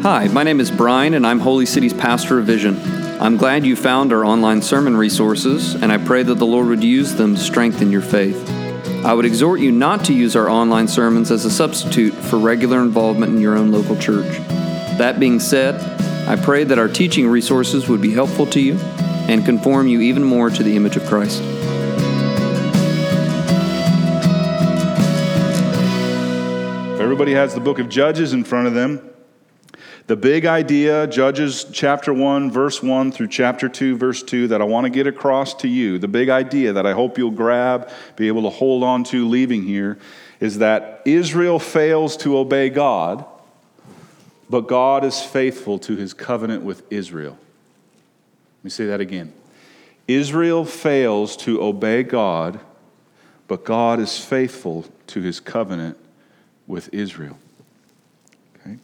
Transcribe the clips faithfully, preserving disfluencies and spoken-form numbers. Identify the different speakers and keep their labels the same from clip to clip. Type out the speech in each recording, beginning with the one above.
Speaker 1: Hi, my name is Brian, and I'm Holy City's pastor of Vision. I'm glad you found our online sermon resources, and I pray that the Lord would use them to strengthen your faith. I would exhort you not to use our online sermons as a substitute for regular involvement in your own local church. That being said, I pray that our teaching resources would be helpful to you and conform you even more to the image of Christ.
Speaker 2: Everybody has the book of Judges in front of them. The big idea, Judges chapter one, verse one through chapter two, verse two, that I want to get across to you, the big idea that I hope you'll grab, be able to hold on to leaving here, is that Israel fails to obey God, but God is faithful to his covenant with Israel. Let me say that again. Israel fails to obey God, but God is faithful to his covenant with Israel. Okay?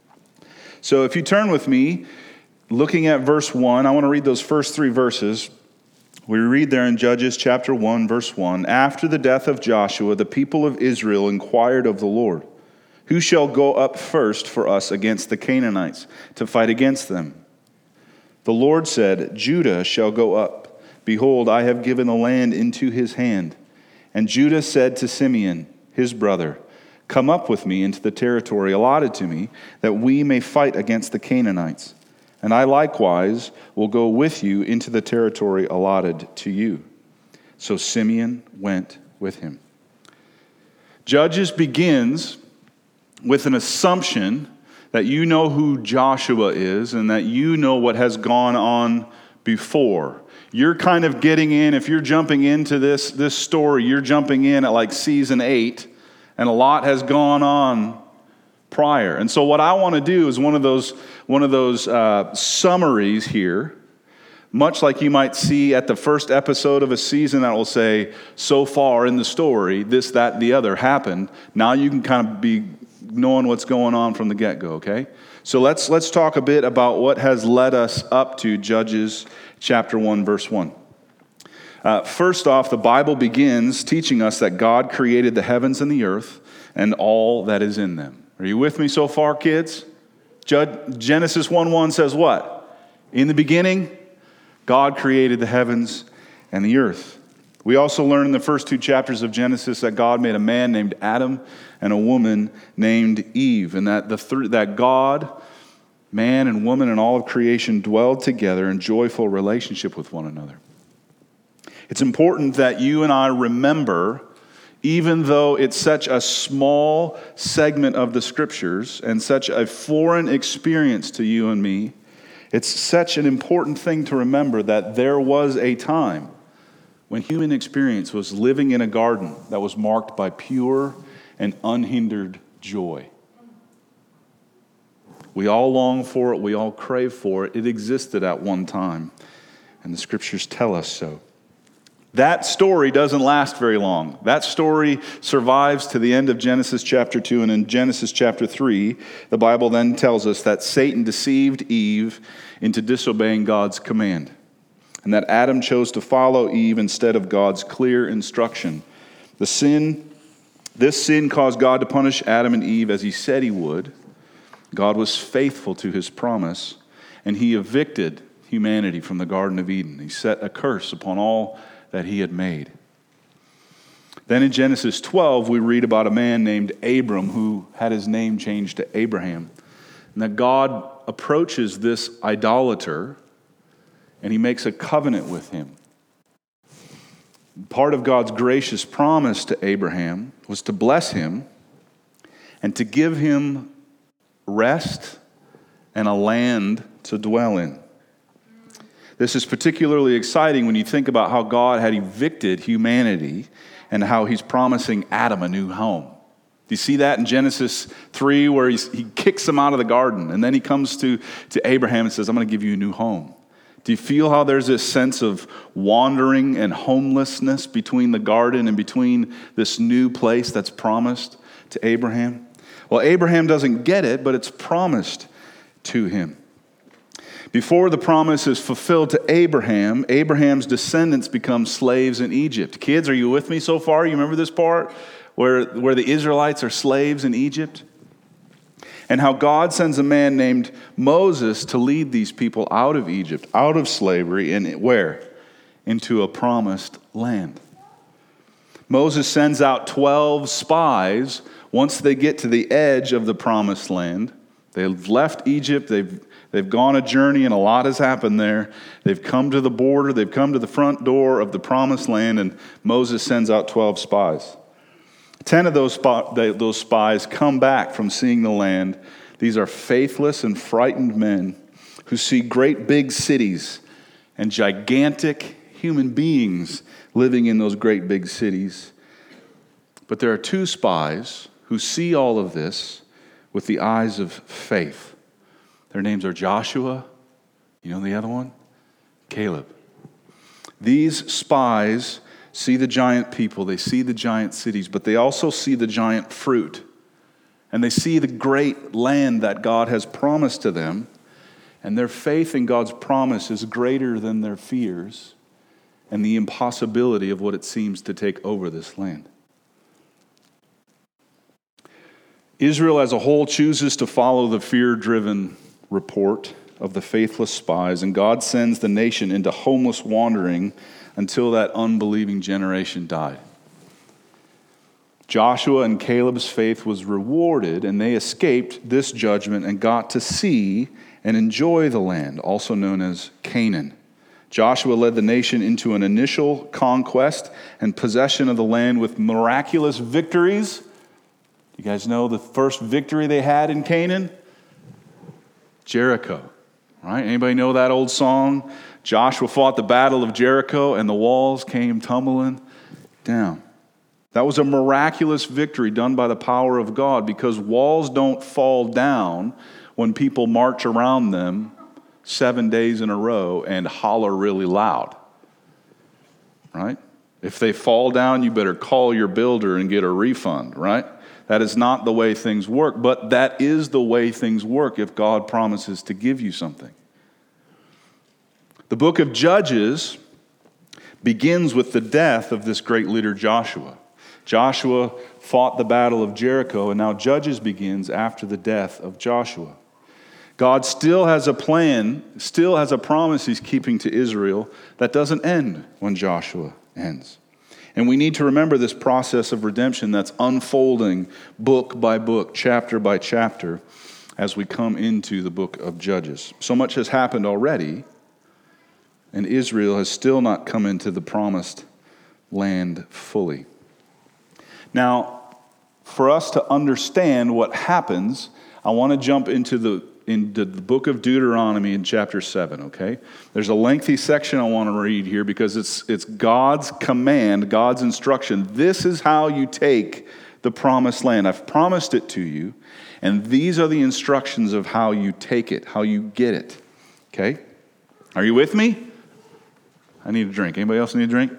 Speaker 2: So if you turn with me, looking at verse one, I want to read those first three verses. We read there in Judges chapter one, verse one, "After the death of Joshua, the people of Israel inquired of the Lord, 'Who shall go up first for us against the Canaanites to fight against them?' The Lord said, 'Judah shall go up. Behold, I have given the land into his hand.' And Judah said to Simeon, his brother, 'Come up with me into the territory allotted to me, that we may fight against the Canaanites. And I likewise will go with you into the territory allotted to you.' So Simeon went with him." Judges begins with an assumption that you know who Joshua is and that you know what has gone on before. You're kind of getting in, if you're jumping into this, this story, you're jumping in at like season eight, and a lot has gone on prior. And so what I want to do is one of those, one of those uh, summaries here, much like you might see at the first episode of a season that will say, so far in the story, this, that, and the other happened. Now you can kind of be knowing what's going on from the get-go, okay? So let's let's talk a bit about what has led us up to Judges chapter one, verse one. Uh, first off, the Bible begins teaching us that God created the heavens and the earth and all that is in them. Are you with me so far, kids? Genesis one one says what? In the beginning, God created the heavens and the earth. We also learn in the first two chapters of Genesis that God made a man named Adam and a woman named Eve, and that the th- that God, man and woman and all of creation dwelled together in joyful relationship with one another. It's important that you and I remember, even though it's such a small segment of the scriptures and such a foreign experience to you and me, it's such an important thing to remember that there was a time when human experience was living in a garden that was marked by pure and unhindered joy. We all long for it. We all crave for it. It existed at one time, and the scriptures tell us so. That story doesn't last very long. That story survives to the end of Genesis chapter two, and in Genesis chapter three, the Bible then tells us that Satan deceived Eve into disobeying God's command, and that Adam chose to follow Eve instead of God's clear instruction. The sin, this sin caused God to punish Adam and Eve as he said he would. God was faithful to his promise, and he evicted humanity from the Garden of Eden. He set a curse upon all that he had made. Then in Genesis twelve, we read about a man named Abram who had his name changed to Abraham, and that God approaches this idolater and he makes a covenant with him. Part of God's gracious promise to Abraham was to bless him and to give him rest and a land to dwell in. This is particularly exciting when you think about how God had evicted humanity and how he's promising Adam a new home. Do you see that in Genesis three where he's, he kicks him out of the garden, and then he comes to, to Abraham and says, "I'm going to give you a new home." Do you feel how there's this sense of wandering and homelessness between the garden and between this new place that's promised to Abraham? Well, Abraham doesn't get it, but it's promised to him. Before the promise is fulfilled to Abraham, Abraham's descendants become slaves in Egypt. Kids, are you with me so far? You remember this part where, where the Israelites are slaves in Egypt? and how God sends a man named Moses to lead these people out of Egypt, out of slavery, and where? Into a promised land. Moses sends out twelve spies once they get to the edge of the promised land. They've left Egypt, they've, they've gone a journey, and a lot has happened there. They've come to the border, they've come to the front door of the promised land, and Moses sends out twelve spies. Ten of those, sp- those spies come back from seeing the land. These are faithless and frightened men who see great big cities and gigantic human beings living in those great big cities. But there are two spies who see all of this with the eyes of faith. Their names are Joshua, you know the other one? Caleb. These spies see the giant people, they see the giant cities, but they also see the giant fruit. And they see the great land that God has promised to them. And their faith in God's promise is greater than their fears and the impossibility of what it seems to take over this land. Israel as a whole chooses to follow the fear-driven report of the faithless spies, and God sends the nation into homeless wandering until that unbelieving generation died. Joshua and Caleb's faith was rewarded, and they escaped this judgment and got to see and enjoy the land, also known as Canaan. Joshua led the nation into an initial conquest and possession of the land with miraculous victories. You guys know the first victory they had in Canaan? Jericho, right? Anybody know that old song? Joshua fought the battle of Jericho and the walls came tumbling down. That was a miraculous victory done by the power of God, because walls don't fall down when people march around them seven days in a row and holler really loud, right? If they fall down, you better call your builder and get a refund, right? That is not the way things work, but that is the way things work if God promises to give you something. The book of Judges begins with the death of this great leader Joshua. Joshua fought the battle of Jericho, and now Judges begins after the death of Joshua. God still has a plan, still has a promise he's keeping to Israel that doesn't end when Joshua ends. And we need to remember this process of redemption that's unfolding book by book, chapter by chapter, as we come into the book of Judges. So much has happened already, and Israel has still not come into the promised land fully. Now, for us to understand what happens, I want to jump into the into the book of Deuteronomy in chapter seven, okay? There's a lengthy section I want to read here because it's it's God's command, God's instruction. This is how you take the promised land. I've promised it to you, and these are the instructions of how you take it, how you get it, okay? Are you with me? I need a drink. Anybody else need a drink?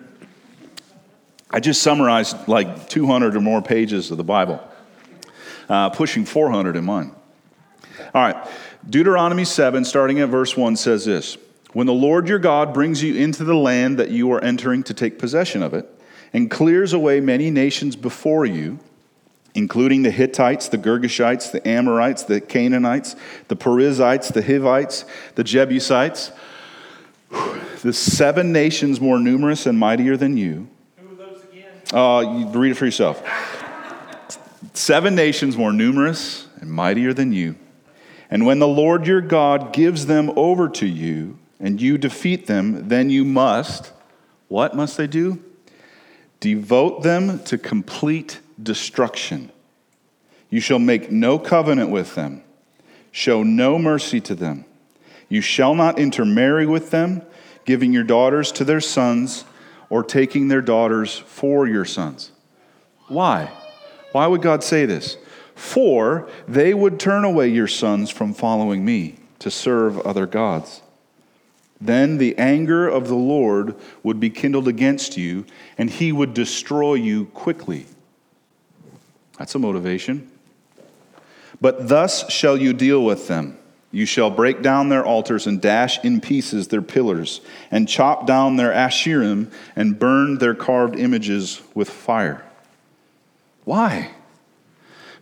Speaker 2: I just summarized like two hundred or more pages of the Bible, uh, pushing four hundred in mine. All right, Deuteronomy seven, starting at verse one, says this: When the Lord your God brings you into the land that you are entering to take possession of it, and clears away many nations before you, including the Hittites, the Girgashites, the Amorites, the Canaanites, the Perizzites, the Hivites, the Jebusites, the seven nations more numerous and mightier than you.
Speaker 3: Who are those again?
Speaker 2: Uh, you read it for yourself. Seven nations more numerous and mightier than you. And when the Lord your God gives them over to you, and you defeat them, then you must, what must they do? Devote them to complete destruction. You shall make no covenant with them. Show no mercy to them. You shall not intermarry with them, giving your daughters to their sons, or taking their daughters for your sons. Why? Why would God say this? For they would turn away your sons from following me to serve other gods. Then the anger of the Lord would be kindled against you, and he would destroy you quickly. That's a motivation. But thus shall you deal with them. You shall break down their altars and dash in pieces their pillars, and chop down their asherim and burn their carved images with fire. Why?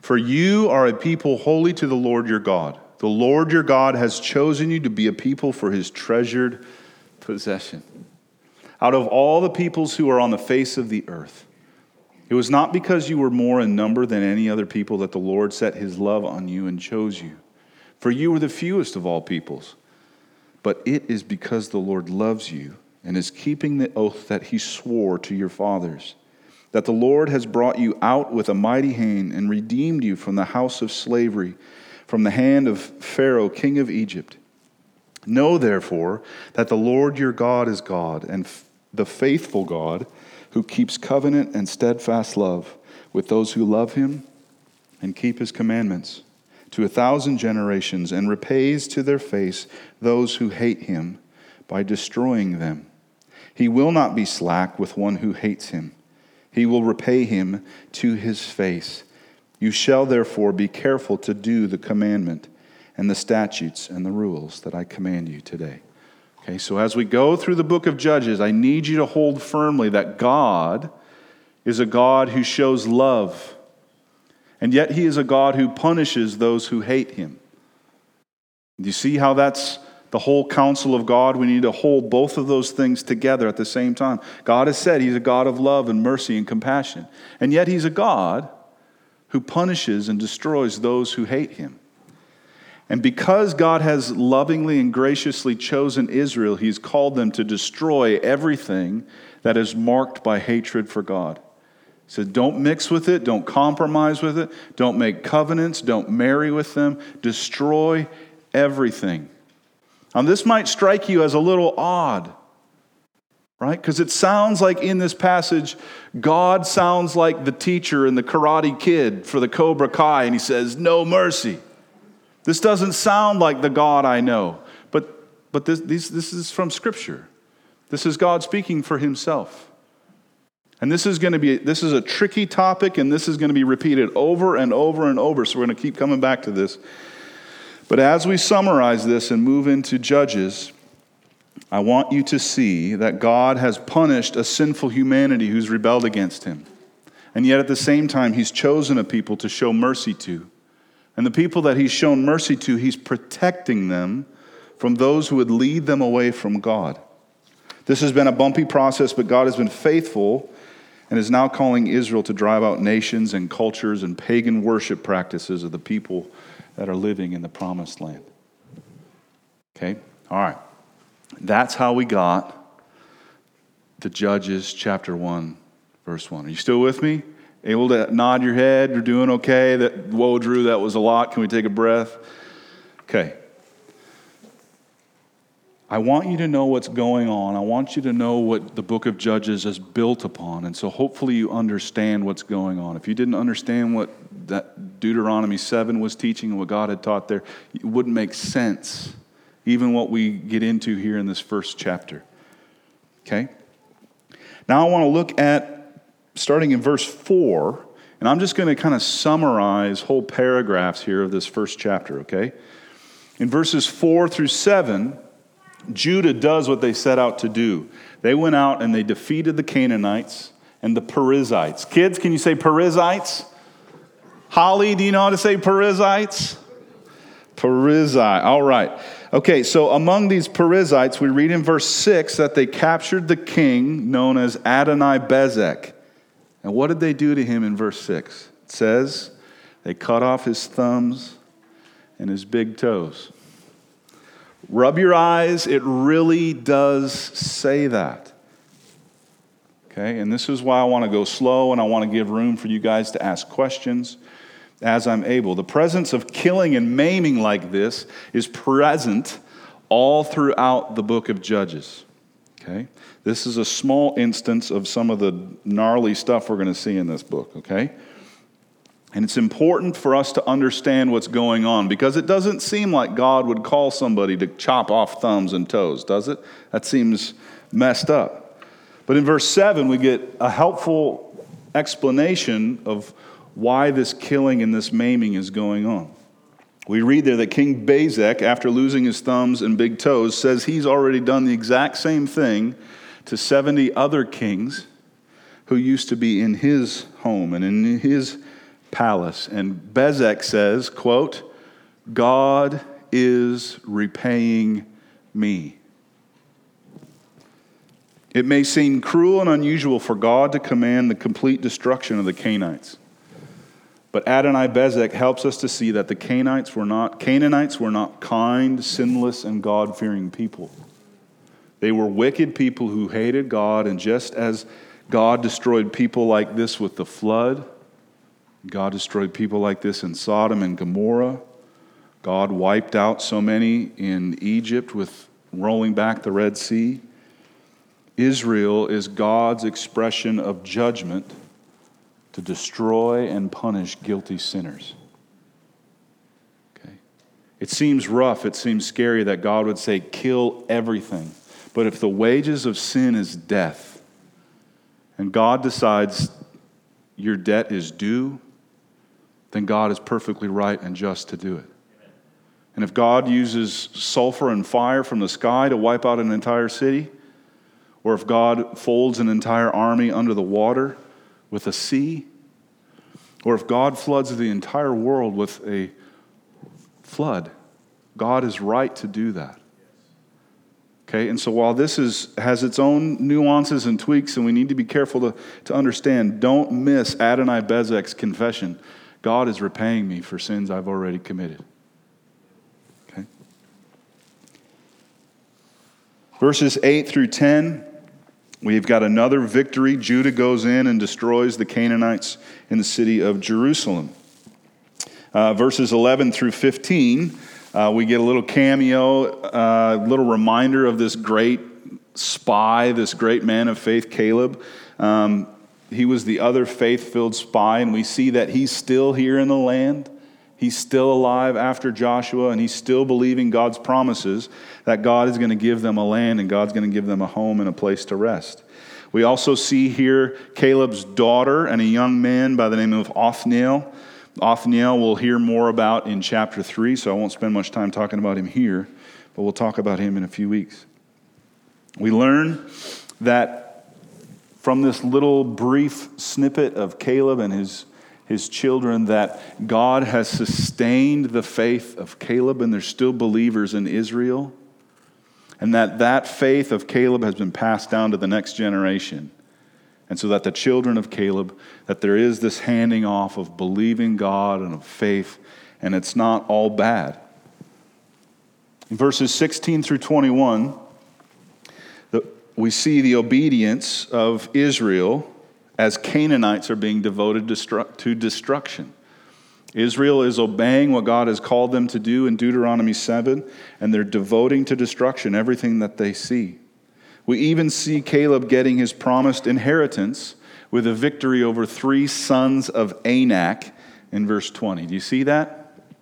Speaker 2: For you are a people holy to the Lord your God. The Lord your God has chosen you to be a people for his treasured possession. Out of all the peoples who are on the face of the earth, it was not because you were more in number than any other people that the Lord set his love on you and chose you. For you were the fewest of all peoples. But it is because the Lord loves you and is keeping the oath that he swore to your fathers, that the Lord has brought you out with a mighty hand and redeemed you from the house of slavery, from the hand of Pharaoh, king of Egypt. Know, therefore, that the Lord your God is God, and f- the faithful God, who keeps covenant and steadfast love with those who love him and keep his commandments to a thousand generations, and repays to their face those who hate him by destroying them. He will not be slack with one who hates him. He will repay him to his face. You shall therefore be careful to do the commandment and the statutes and the rules that I command you today. Okay, so as we go through the book of Judges, I need you to hold firmly that God is a God who shows love, and yet he is a God who punishes those who hate him. Do you see how that's the whole counsel of God? We need to hold both of those things together at the same time. God has said he's a God of love and mercy and compassion, and yet he's a God who punishes and destroys those who hate him. And because God has lovingly and graciously chosen Israel, he's called them to destroy everything that is marked by hatred for God. He said, don't mix with it, don't compromise with it, don't make covenants, don't marry with them, destroy everything. Now this might strike you as a little odd, right? Because it sounds like in this passage, God sounds like the teacher in the Karate Kid for the Cobra Kai, and he says, no mercy. This doesn't sound like the God I know, but but this, this, this is from Scripture. This is God speaking for himself. And this is going to be, this is a tricky topic, and this is going to be repeated over and over and over, so we're going to keep coming back to this. But as we summarize this and move into Judges, I want you to see that God has punished a sinful humanity who's rebelled against him. And yet at the same time, he's chosen a people to show mercy to. And the people that he's shown mercy to, he's protecting them from those who would lead them away from God. This has been a bumpy process, but God has been faithful and is now calling Israel to drive out nations and cultures and pagan worship practices of the people that are living in the promised land. Okay? All right. That's how we got to Judges chapter one, verse one. Are you still with me? Able to nod your head? You're doing okay? That, whoa, Drew, that was a lot. Can we take a breath? Okay. I want you to know what's going on. I want you to know what the book of Judges is built upon. And so hopefully you understand what's going on. If you didn't understand what that Deuteronomy seven was teaching and what God had taught there, it wouldn't make sense, even what we get into here in this first chapter. Okay? Now I want to look at starting in verse four, and I'm just going to kind of summarize whole paragraphs here of this first chapter, okay? In verses four through seven, Judah does what they set out to do. They went out and they defeated the Canaanites and the Perizzites. Kids, can you say Perizzites? Holly, do you know how to say Perizzites? Perizzite, all right. Okay, so among these Perizzites, we read in verse six that they captured the king known as Adoni-Bezek. And what did they do to him in verse six? It says, they cut off his thumbs and his big toes. Rub your eyes, it really does say that. Okay, and this is why I want to go slow and I want to give room for you guys to ask questions as I'm able. The presence of killing and maiming like this is present all throughout the book of Judges. Okay? This is a small instance of some of the gnarly stuff we're going to see in this book, okay? And it's important for us to understand what's going on because it doesn't seem like God would call somebody to chop off thumbs and toes, does it? That seems messed up. But in verse seven, we get a helpful explanation of why this killing and this maiming is going on. We read there that King Bezek, after losing his thumbs and big toes, says he's already done the exact same thing to seventy other kings who used to be in his home and in his palace. And Bezek says, quote, God is repaying me. It may seem cruel and unusual for God to command the complete destruction of the Canaanites. But Adoni-Bezek helps us to see that the Canaanites were not Canaanites were not kind, sinless, and God-fearing people. They were wicked people who hated God, and just as God destroyed people like this with the flood, God destroyed people like this in Sodom and Gomorrah. God wiped out so many in Egypt with rolling back the Red Sea. Israel is God's expression of judgment to destroy and punish guilty sinners. Okay? It seems rough, it seems scary that God would say, kill everything. But if the wages of sin is death, and God decides your debt is due, then God is perfectly right and just to do it. And if God uses sulfur and fire from the sky to wipe out an entire city, or if God folds an entire army under the water with a sea, or if God floods the entire world with a flood, God is right to do that. Okay, and so while this is has its own nuances and tweaks, and we need to be careful to, to understand, don't miss Adoni-Bezek's confession. God is repaying me for sins I've already committed. Okay. Verses eight through ten, we've got another victory. Judah goes in and destroys the Canaanites in the city of Jerusalem. Uh, verses eleven through fifteen, uh, we get a little cameo, a uh, little reminder of this great spy, this great man of faith, Caleb. Um, he was the other faith-filled spy, and we see that he's still here in the land. He's still alive after Joshua, and he's still believing God's promises that God is going to give them a land and God's going to give them a home and a place to rest. We also see here Caleb's daughter and a young man by the name of Othniel. Othniel we'll hear more about in chapter three, so I won't spend much time talking about him here, but we'll talk about him in a few weeks. We learn that from this little brief snippet of Caleb and his his children, that God has sustained the faith of Caleb, and there's still believers in Israel, and that that faith of Caleb has been passed down to the next generation. And so that the children of Caleb, that there is this handing off of believing God and of faith, and it's not all bad. In verses sixteen through twenty-one, the, we see the obedience of Israel as Canaanites are being devoted to destruction. Israel is obeying what God has called them to do in Deuteronomy seven, and they're devoting to destruction everything that they see. We even see Caleb getting his promised inheritance with a victory over three sons of Anak in verse twenty. Do you see that?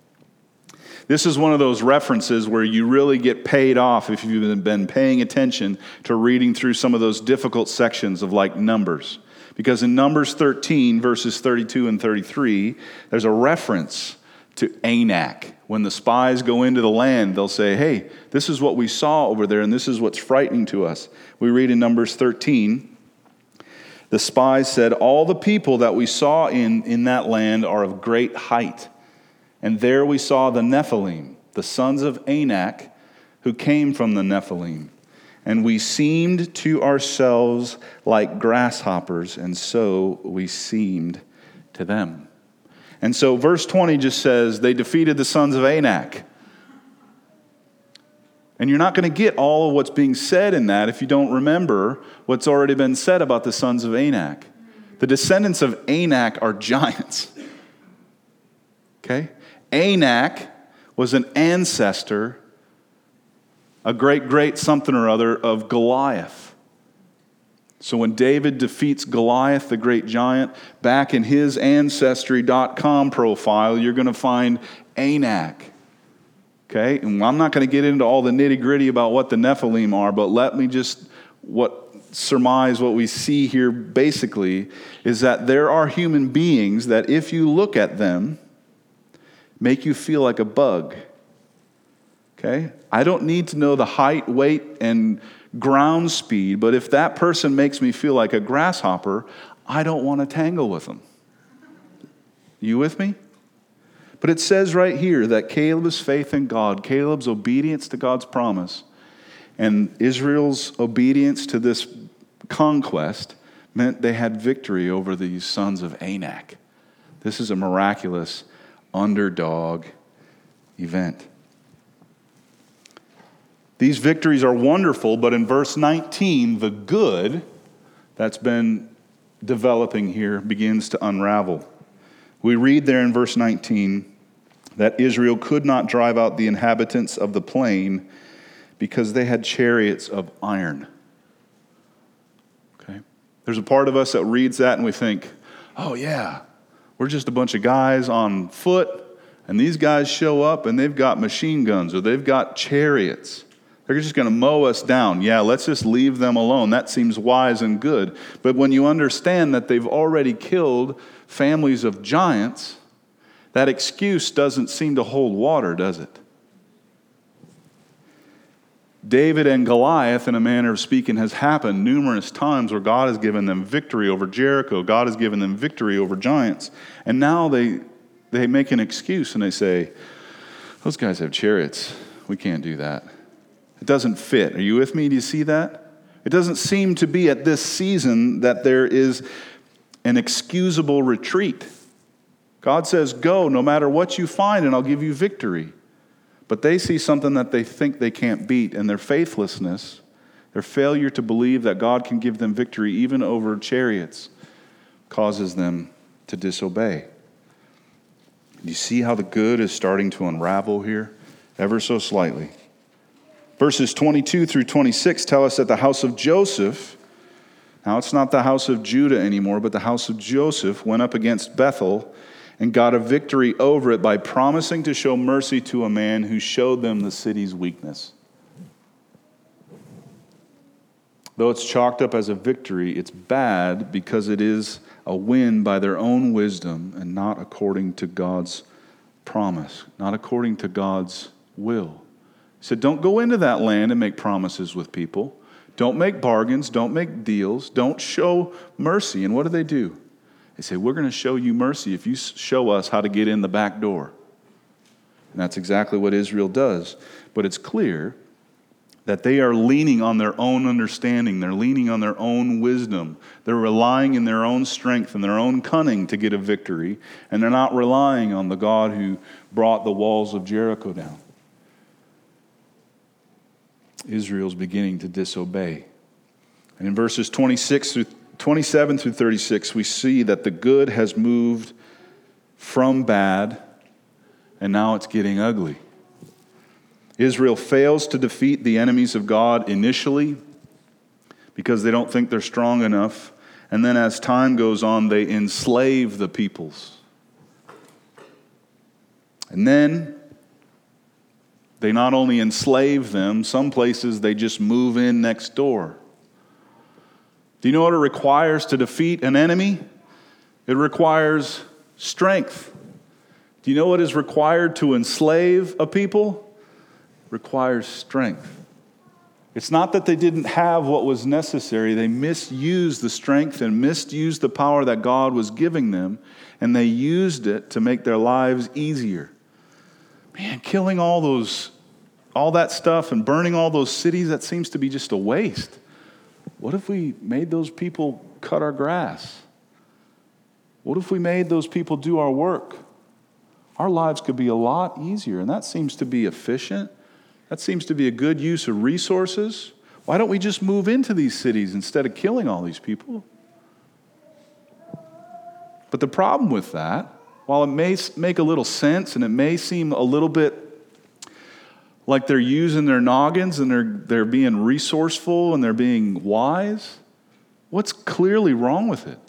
Speaker 2: This is one of those references where you really get paid off if you've been paying attention to reading through some of those difficult sections of like Numbers. Because in Numbers thirteen, verses thirty-two and thirty-three, there's a reference to Anak. When the spies go into the land, they'll say, hey, this is what we saw over there, and this is what's frightening to us. We read in Numbers thirteen, the spies said, all the people that we saw in, in that land are of great height. And there we saw the Nephilim, the sons of Anak, who came from the Nephilim. And we seemed to ourselves like grasshoppers, and so we seemed to them. And so verse twenty just says, they defeated the sons of Anak. And you're not going to get all of what's being said in that if you don't remember what's already been said about the sons of Anak. The descendants of Anak are giants. Okay? Anak was an ancestor, a great, great something or other of Goliath. So when David defeats Goliath, the great giant, back in his Ancestry dot com profile, you're going to find Anak. Okay? And I'm not going to get into all the nitty-gritty about what the Nephilim are, but let me just what surmise what we see here basically is that there are human beings that if you look at them, make you feel like a bug. Okay? I don't need to know the height, weight, and ground speed, but if that person makes me feel like a grasshopper, I don't want to tangle with them. You with me? But it says right here that Caleb's faith in God, Caleb's obedience to God's promise, and Israel's obedience to this conquest meant they had victory over these sons of Anak. This is a miraculous underdog event. These victories are wonderful, but in verse nineteen, the good that's been developing here begins to unravel. We read there in verse nineteen that Israel could not drive out the inhabitants of the plain because they had chariots of iron. Okay? There's a part of us that reads that and we think, oh yeah, we're just a bunch of guys on foot, and these guys show up and they've got machine guns or they've got chariots. They're just going to mow us down. Yeah, let's just leave them alone. That seems wise and good. But when you understand that they've already killed families of giants, that excuse doesn't seem to hold water, does it? David and Goliath, in a manner of speaking, has happened numerous times where God has given them victory over Jericho. God has given them victory over giants. And now they, they make an excuse and they say, those guys have chariots. We can't do that. It doesn't fit. Are you with me? Do you see that? It doesn't seem to be at this season that there is an excusable retreat. God says, go, no matter what you find, and I'll give you victory. But they see something that they think they can't beat, and their faithlessness, their failure to believe that God can give them victory even over chariots, causes them to disobey. You see how the good is starting to unravel here, ever so slightly. Verses twenty-two through twenty-six tell us that the house of Joseph, now it's not the house of Judah anymore, but the house of Joseph went up against Bethel and got a victory over it by promising to show mercy to a man who showed them the city's weakness. Though it's chalked up as a victory, it's bad because it is a win by their own wisdom and not according to God's promise, not according to God's will. He said, don't go into that land and make promises with people. Don't make bargains. Don't make deals. Don't show mercy. And what do they do? They say, we're going to show you mercy if you show us how to get in the back door. And that's exactly what Israel does. But it's clear that they are leaning on their own understanding. They're leaning on their own wisdom. They're relying in their own strength and their own cunning to get a victory. And they're not relying on the God who brought the walls of Jericho down. Israel's beginning to disobey. And in verses twenty-six through twenty-seven through thirty-six, we see that the good has moved from bad, and now it's getting ugly. Israel fails to defeat the enemies of God initially because they don't think they're strong enough. And then as time goes on, they enslave the peoples. And then they not only enslave them, some places they just move in next door. Do you know what it requires to defeat an enemy? It requires strength. Do you know what is required to enslave a people? It requires strength. It's not that they didn't have what was necessary. They misused the strength and misused the power that God was giving them, and they used it to make their lives easier. Man, killing all those, all that stuff and burning all those cities, that seems to be just a waste. What if we made those people cut our grass? What if we made those people do our work? Our lives could be a lot easier, and that seems to be efficient. That seems to be a good use of resources. Why don't we just move into these cities instead of killing all these people? But the problem with that, while it may make a little sense and it may seem a little bit like they're using their noggins and they're, they're being resourceful and they're being wise, what's clearly wrong with it?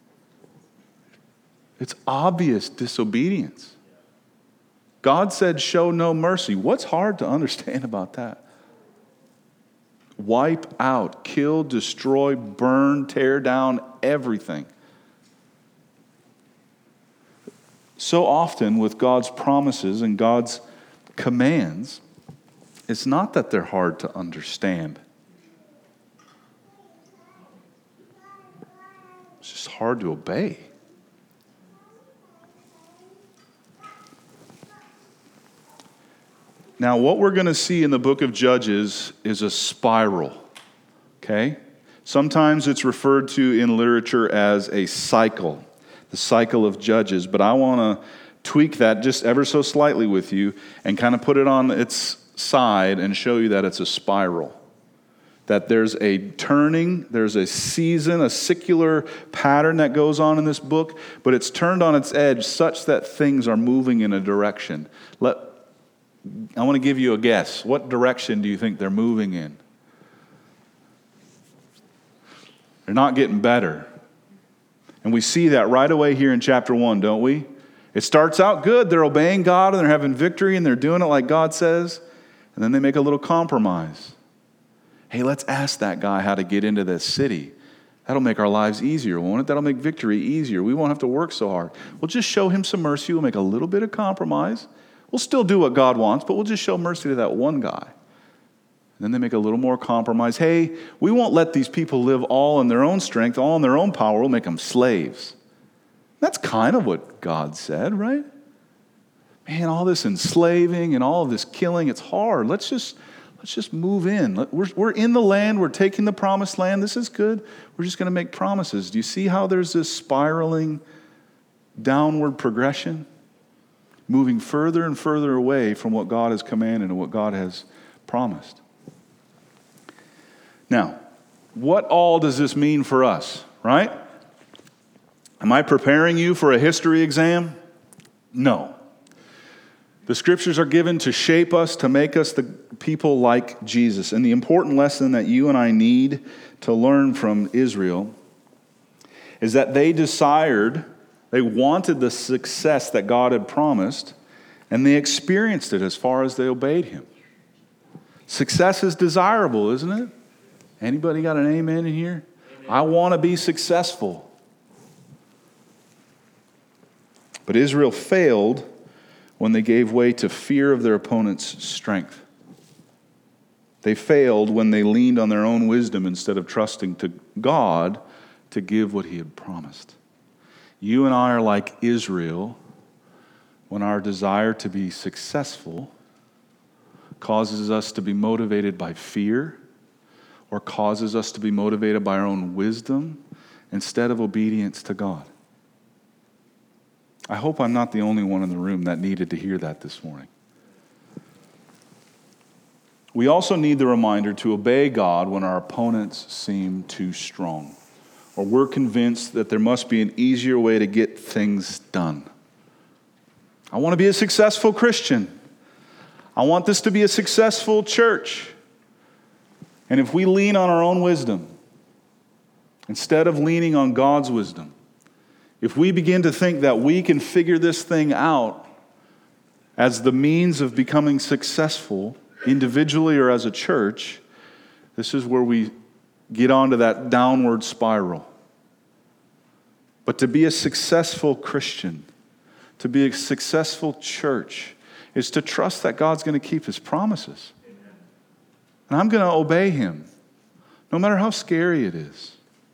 Speaker 2: It's obvious disobedience. God said, show no mercy. What's hard to understand about that? Wipe out, kill, destroy, burn, tear down everything. So often with God's promises and God's commands, it's not that they're hard to understand. It's just hard to obey. Now, what we're going to see in the book of Judges is a spiral, okay? Sometimes it's referred to in literature as a cycle, the cycle of Judges, but I want to tweak that just ever so slightly with you and kind of put it on its side and show you that it's a spiral. That there's a turning, there's a season, a secular pattern that goes on in this book, but it's turned on its edge such that things are moving in a direction. Let, I want to give you a guess. What direction do you think they're moving in? They're not getting better. And we see that right away here in chapter one, don't we? It starts out good. They're obeying God and they're having victory and they're doing it like God says. And then they make a little compromise. Hey, let's ask that guy how to get into this city. That'll make our lives easier, won't it? That'll make victory easier. We won't have to work so hard. We'll just show him some mercy. We'll make a little bit of compromise. We'll still do what God wants, but we'll just show mercy to that one guy. And then they make a little more compromise. Hey, we won't let these people live all in their own strength, all in their own power. We'll make them slaves. That's kind of what God said, right? Man, all this enslaving and all of this killing, it's hard. Let's just... Let's just move in. We're, we're in the land. We're taking the promised land. This is good. We're just going to make promises. Do you see how there's this spiraling downward progression? Moving further and further away from what God has commanded and what God has promised. Now, what all does this mean for us, right? Am I preparing you for a history exam? No. The scriptures are given to shape us, to make us the people like Jesus. And the important lesson that you and I need to learn from Israel is that they desired, they wanted the success that God had promised, and they experienced it as far as they obeyed him. Success is desirable, isn't it? Anybody got an amen in here? Amen. I want to be successful. But Israel failed when they gave way to fear of their opponent's strength. They failed when they leaned on their own wisdom instead of trusting to God to give what he had promised. You and I are like Israel when our desire to be successful causes us to be motivated by fear or causes us to be motivated by our own wisdom instead of obedience to God. I hope I'm not the only one in the room that needed to hear that this morning. We also need the reminder to obey God when our opponents seem too strong, or we're convinced that there must be an easier way to get things done. I want to be a successful Christian. I want this to be a successful church. And if we lean on our own wisdom, instead of leaning on God's wisdom, if we begin to think that we can figure this thing out as the means of becoming successful, individually or as a church, this is where we get onto that downward spiral. But to be a successful Christian, to be a successful church, is to trust that God's going to keep his promises. And I'm going to obey him, no matter how scary it is.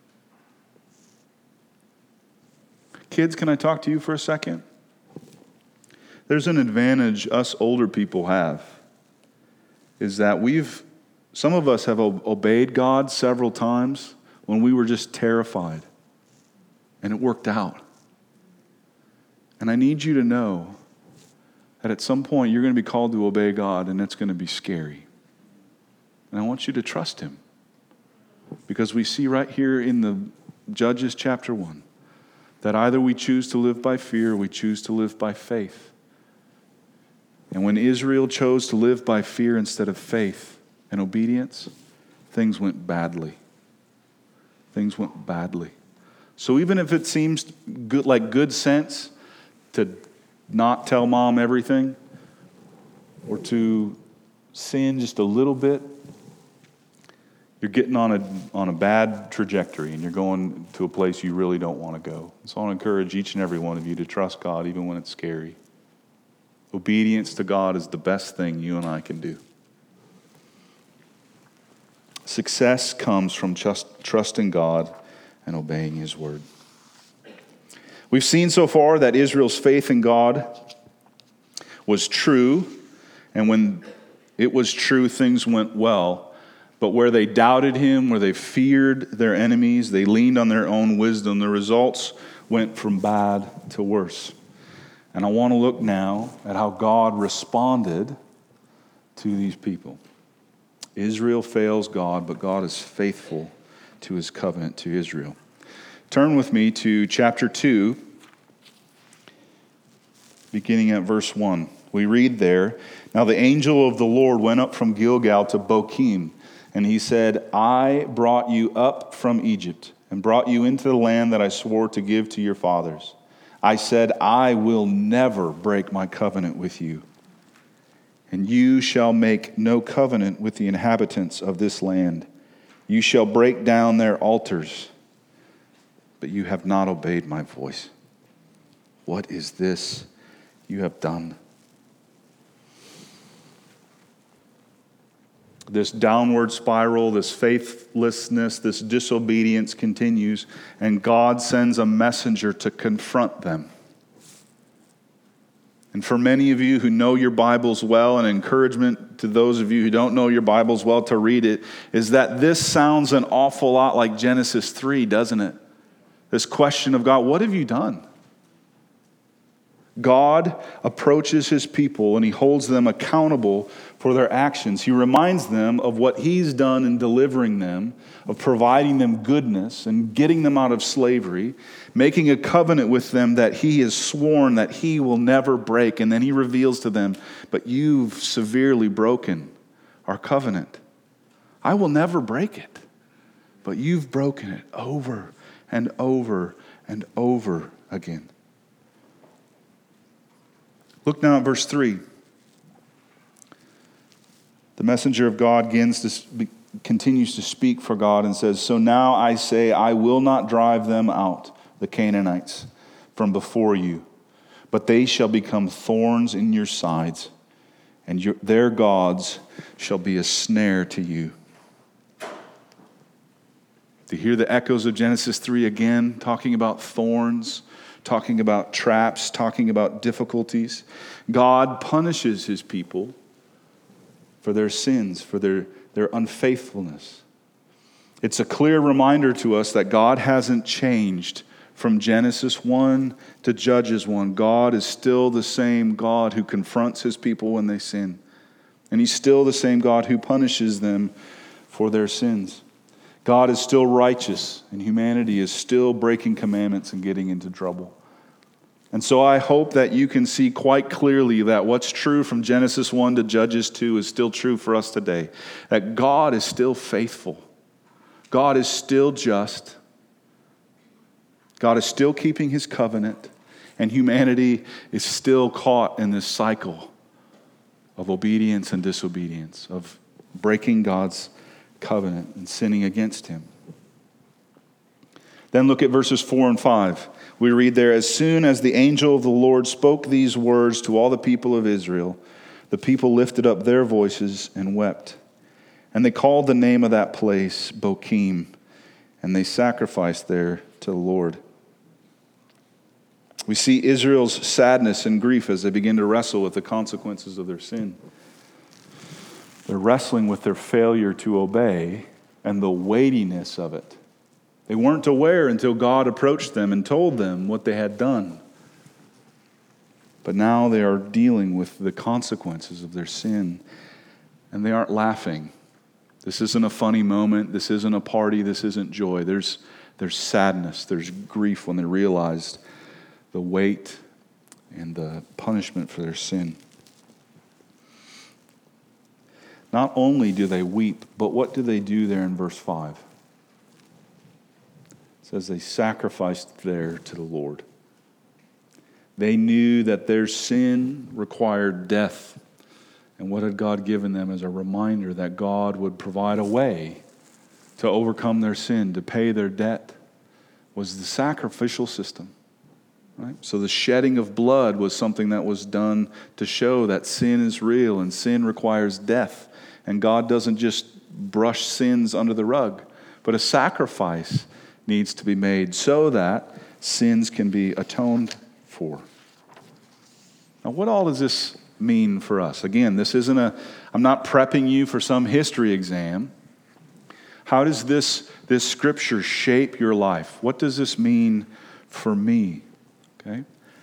Speaker 2: Kids, can I talk to you for a second? There's an advantage us older people have, is that we've, some of us have obeyed God several times when we were just terrified, and it worked out. And I need you to know that at some point you're going to be called to obey God, and it's going to be scary. And I want you to trust him, because we see right here in the Judges chapter one, that either we choose to live by fear or we choose to live by faith. And when Israel chose to live by fear instead of faith and obedience, things went badly. Things went badly. So even if it seems good, like good sense to not tell mom everything or to sin just a little bit, you're getting on a on a bad trajectory and you're going to a place you really don't want to go. So I want to encourage each and every one of you to trust God even when it's scary. Obedience to God is the best thing you and I can do. Success comes from just trusting God and obeying his word. We've seen so far that Israel's faith in God was true, and when It was true, things went well. But where they doubted him, where they feared their enemies, they leaned on their own wisdom, the results went from bad to worse. And I want to look now at how God responded to these people. Israel fails God, but God is faithful to his covenant to Israel. Turn with me to chapter two, beginning at verse one. We read there, "Now the angel of the Lord went up from Gilgal to Bochim, and he said, I brought you up from Egypt and brought you into the land that I swore to give to your fathers. I said, I will never break my covenant with you. And you shall make no covenant with the inhabitants of this land. You shall break down their altars, but you have not obeyed my voice. What is this you have done?" This downward spiral, this faithlessness, this disobedience continues, and God sends a messenger to confront them. And for many of you who know your Bibles well, and encouragement to those of you who don't know your Bibles well to read it, is that this sounds an awful lot like Genesis three, doesn't it? This question of God, what have you done? God approaches his people and he holds them accountable for their actions. He reminds them of what he's done in delivering them, of providing them goodness and getting them out of slavery, making a covenant with them that he has sworn that he will never break. And then he reveals to them, but you've severely broken our covenant. I will never break it, but you've broken it over and over and over again. Look now at verse three. The messenger of God begins to, continues to speak for God and says, "So now I say, I will not drive them out, the Canaanites, from before you, but they shall become thorns in your sides, and your, their gods shall be a snare to you." Do you hear the echoes of Genesis three again, talking about thorns, talking about traps, talking about difficulties? God punishes his people for their sins, for their, their unfaithfulness. It's a clear reminder to us that God hasn't changed from Genesis one to Judges one. God is still the same God who confronts his people when they sin. And he's still the same God who punishes them for their sins. God is still righteous, and humanity is still breaking commandments and getting into trouble. And so I hope that you can see quite clearly that what's true from Genesis one to Judges two is still true for us today. That God is still faithful. God is still just. God is still keeping his covenant. And humanity is still caught in this cycle of obedience and disobedience, of breaking God's covenant and sinning against him. Then look at verses four and five. We read there, "As soon as the angel of the Lord spoke these words to all the people of Israel, the people lifted up their voices and wept. And they called the name of that place Bochim, and they sacrificed there to the Lord." We see Israel's sadness and grief as they begin to wrestle with the consequences of their sin. They're wrestling with their failure to obey and the weightiness of it. They weren't aware until God approached them and told them what they had done. But now they are dealing with the consequences of their sin, and they aren't laughing. This isn't a funny moment. This isn't a party. This isn't joy. There's, there's sadness. There's grief when they realized the weight and the punishment for their sin. Not only do they weep, but what do they do there in verse five? It says they sacrificed there to the Lord. They knew that their sin required death. And what had God given them as a reminder that God would provide a way to overcome their sin, to pay their debt, was the sacrificial system. Right? So the shedding of blood was something that was done to show that sin is real and sin requires death. And God doesn't just brush sins under the rug, but a sacrifice needs to be made so that sins can be atoned for. Now, what all does this mean for us? Again, this isn't a, I'm not prepping you for some history exam. How does this, this scripture shape your life? What does this mean for me? Okay.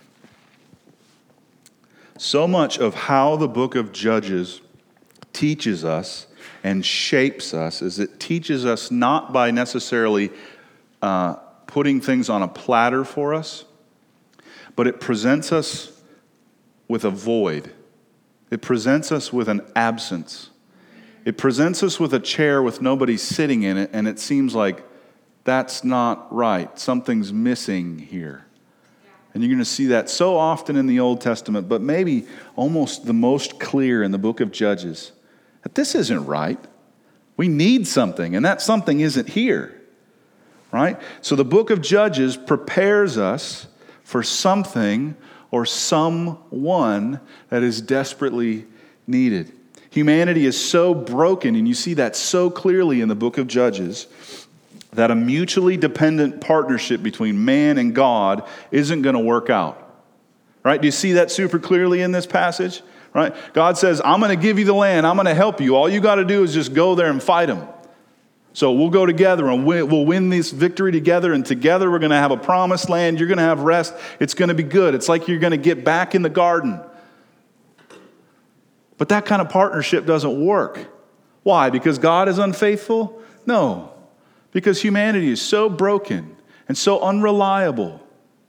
Speaker 2: So much of how the book of Judges teaches us and shapes us is it teaches us not by necessarily uh, putting things on a platter for us, but it presents us with a void. It presents us with an absence. It presents us with a chair with nobody sitting in it, and it seems like that's not right. Something's missing here. And you're going to see that so often in the Old Testament, but maybe almost the most clear in the book of Judges, that this isn't right. We need something, and that something isn't here, right? So the book of Judges prepares us for something or someone that is desperately needed. Humanity is so broken, and you see that so clearly in the book of Judges, that a mutually dependent partnership between man and God isn't going to work out. Right? Do you see that super clearly in this passage? Right? God says, I'm going to give you the land. I'm going to help you. All you got to do is just go there and fight them. So we'll go together and win, we'll win this victory together, and together we're going to have a promised land. You're going to have rest. It's going to be good. It's like you're going to get back in the garden. But that kind of partnership doesn't work. Why? Because God is unfaithful? No. Because humanity is so broken and so unreliable.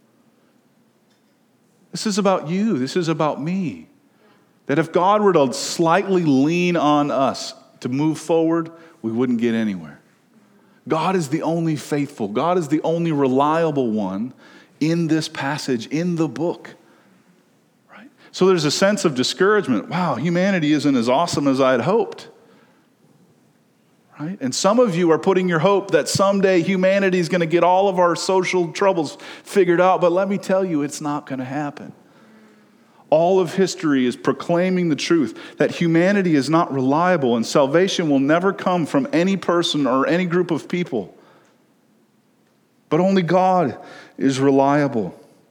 Speaker 2: This is about you. This is about me. That if God were to slightly lean on us to move forward, we wouldn't get anywhere. God is the only faithful. God is the only reliable one in this passage, in the book. Right? So there's a sense of discouragement. Wow, humanity isn't as awesome as I had hoped. Right? And some of you are putting your hope that someday humanity is going to get all of our social troubles figured out. But let me tell you, it's not going to happen. All of history is proclaiming the truth that humanity is not reliable, and salvation will never come from any person or any group of people. But only God is reliable.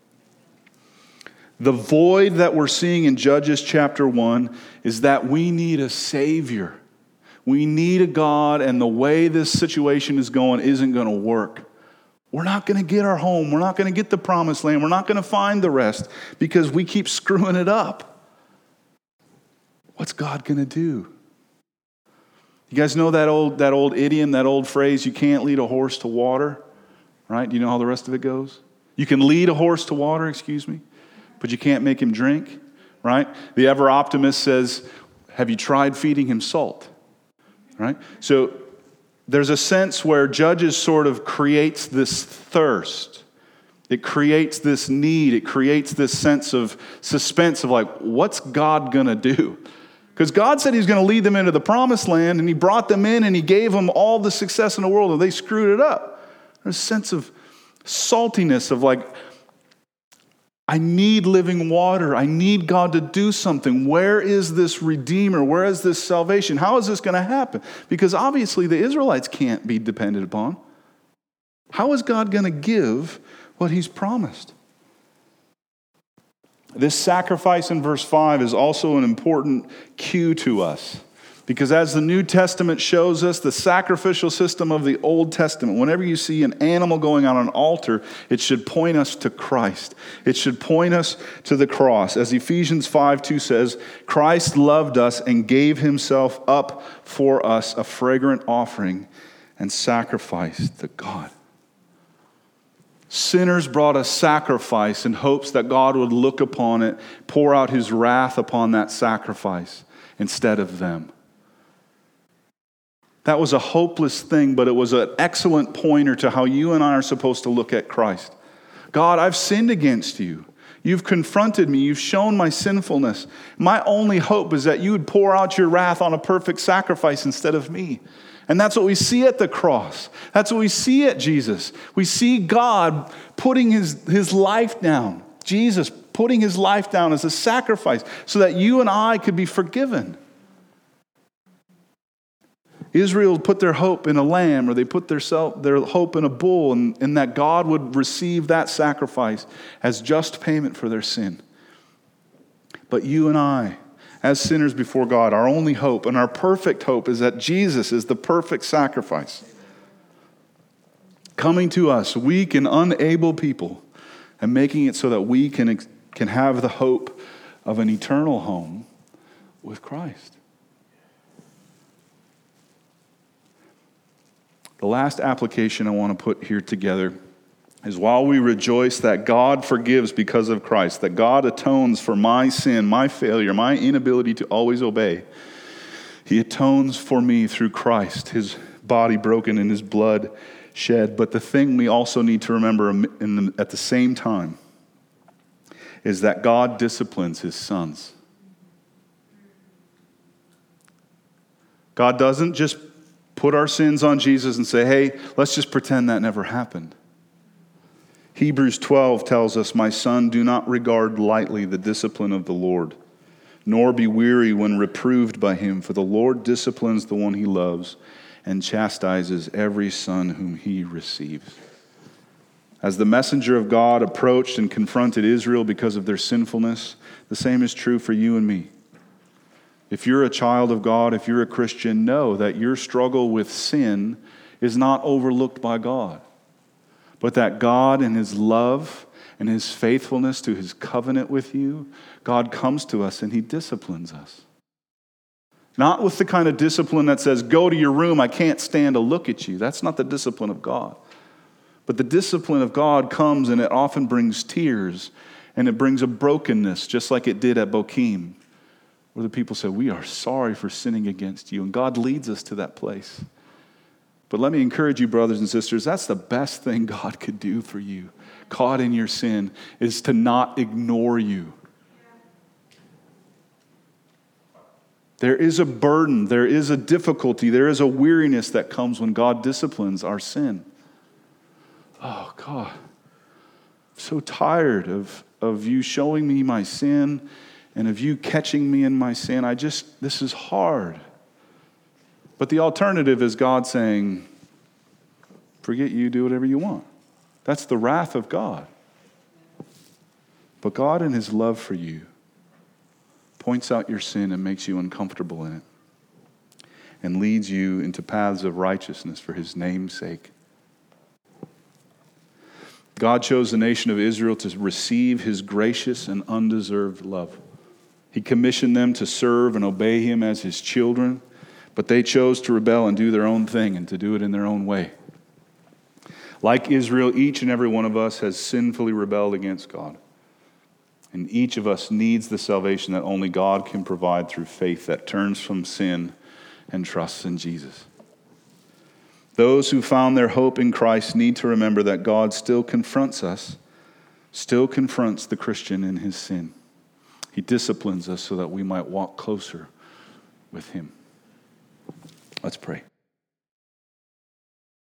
Speaker 2: The void that we're seeing in Judges chapter one is that we need a Savior. We need a God, and the way this situation is going isn't going to work. We're not going to get our home. We're not going to get the promised land. We're not going to find the rest because we keep screwing it up. What's God going to do? You guys know that old, that old idiom, that old phrase, you can't lead a horse to water, right? Do you know how the rest of it goes? You can lead a horse to water, excuse me, but you can't make him drink, right? The ever-optimist says, have you tried feeding him salt? Right? So there's a sense where Judges sort of creates this thirst. It creates this need. It creates this sense of suspense of like, what's God going to do? Because God said he's going to lead them into the promised land, and he brought them in and he gave them all the success in the world, and they screwed it up. There's a sense of saltiness of like, I need living water. I need God to do something. Where is this Redeemer? Where is this salvation? How is this going to happen? Because obviously the Israelites can't be depended upon. How is God going to give what he's promised? This sacrifice in verse five is also an important cue to us. Because as the New Testament shows us, the sacrificial system of the Old Testament, whenever you see an animal going on an altar, it should point us to Christ. It should point us to the cross. As Ephesians five two says, Christ loved us and gave himself up for us, a fragrant offering and sacrifice to God. Sinners brought a sacrifice in hopes that God would look upon it, pour out his wrath upon that sacrifice instead of them. That was a hopeless thing, but it was an excellent pointer to how you and I are supposed to look at Christ. God, I've sinned against you. You've confronted me. You've shown my sinfulness. My only hope is that you would pour out your wrath on a perfect sacrifice instead of me. And that's what we see at the cross. That's what we see at Jesus. We see God putting his, his life down. Jesus putting his life down as a sacrifice so that you and I could be forgiven. Israel put their hope in a lamb, or they put their, self, their hope in a bull, and, and that God would receive that sacrifice as just payment for their sin. But you and I, as sinners before God. Our only hope and our perfect hope is that Jesus is the perfect sacrifice, coming to us, weak and unable people, and making it so that we can, can have the hope of an eternal home with Christ. The last application I want to put here together is while we rejoice that God forgives because of Christ, that God atones for my sin, my failure, my inability to always obey, He atones for me through Christ, His body broken and His blood shed. But the thing we also need to remember in the, at the same time is that God disciplines His sons. God doesn't just put our sins on Jesus and say, hey, let's just pretend that never happened. Hebrews twelve tells us, my son, do not regard lightly the discipline of the Lord, nor be weary when reproved by Him, for the Lord disciplines the one He loves and chastises every son whom He receives. As the messenger of God approached and confronted Israel because of their sinfulness, the same is true for you and me. If you're a child of God, if you're a Christian, know that your struggle with sin is not overlooked by God, but that God in His love and His faithfulness to His covenant with you, God comes to us and He disciplines us. Not with the kind of discipline that says, go to your room, I can't stand to look at you. That's not the discipline of God. But the discipline of God comes and it often brings tears and it brings a brokenness, just like it did at Bochim, where the people said, we are sorry for sinning against you. And God leads us to that place. But let me encourage you, brothers and sisters, that's the best thing God could do for you, caught in your sin, is to not ignore you. There is a burden, there is a difficulty, there is a weariness that comes when God disciplines our sin. Oh, God, I'm so tired of, of you showing me my sin and of you catching me in my sin. I just, this is hard. But the alternative is God saying, forget you, do whatever you want. That's the wrath of God. But God in His love for you points out your sin and makes you uncomfortable in it and leads you into paths of righteousness for His name's sake. God chose the nation of Israel to receive His gracious and undeserved love. He commissioned them to serve and obey Him as His children, but they chose to rebel and do their own thing and to do it in their own way. Like Israel, each and every one of us has sinfully rebelled against God. And each of us needs the salvation that only God can provide through faith that turns from sin and trusts in Jesus. Those who found their hope in Christ need to remember that God still confronts us, still confronts the Christian in his sin. He disciplines us so that we might walk closer with Him. Let's pray.